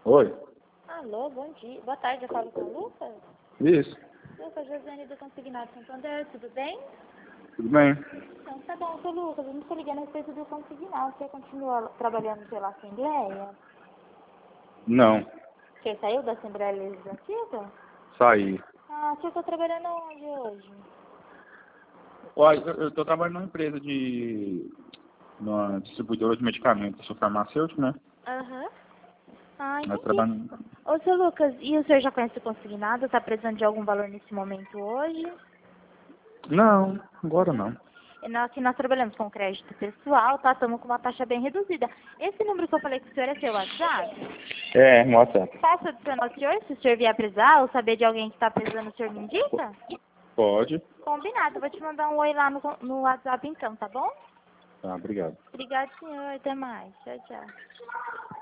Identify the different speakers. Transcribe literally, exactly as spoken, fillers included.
Speaker 1: Oi.
Speaker 2: Alô, bom dia. Boa tarde, eu falo com o Lucas?
Speaker 1: Isso.
Speaker 2: Lucas, Josiane do Consignado Santander, tudo bem?
Speaker 1: Tudo bem?
Speaker 2: Então, tá bom, seu Lucas, eu não estou ligando a respeito do Consignado. Você continua trabalhando pela Assembleia?
Speaker 1: Não.
Speaker 2: Você saiu da Assembleia Legislativa?
Speaker 1: Saí.
Speaker 2: Ah, você está trabalhando onde hoje?
Speaker 1: Olha, eu eu tô trabalhando numa empresa de... numa distribuidora de medicamentos. Eu sou farmacêutico, né?
Speaker 2: Aham. Ah,
Speaker 1: Eu
Speaker 2: entendi.
Speaker 1: trabalho...
Speaker 2: Ô, seu Lucas, e o senhor já conhece o Consignado? Está precisando de algum valor nesse momento hoje?
Speaker 1: Não, agora
Speaker 2: Não.
Speaker 1: não.
Speaker 2: E nós, que nós trabalhamos com crédito pessoal, tá? Estamos com uma taxa bem reduzida. Esse número que eu falei com o senhor é seu WhatsApp?
Speaker 1: É, no WhatsApp.
Speaker 2: Posso adicionar o senhor, se o senhor vier precisar, ou saber de alguém que está precisando, o senhor me indica?
Speaker 1: Pode.
Speaker 2: Combinado, vou te mandar um oi lá no, no WhatsApp então, tá bom?
Speaker 1: Tá, obrigado.
Speaker 2: Obrigado, senhor, até mais. Tchau, tchau.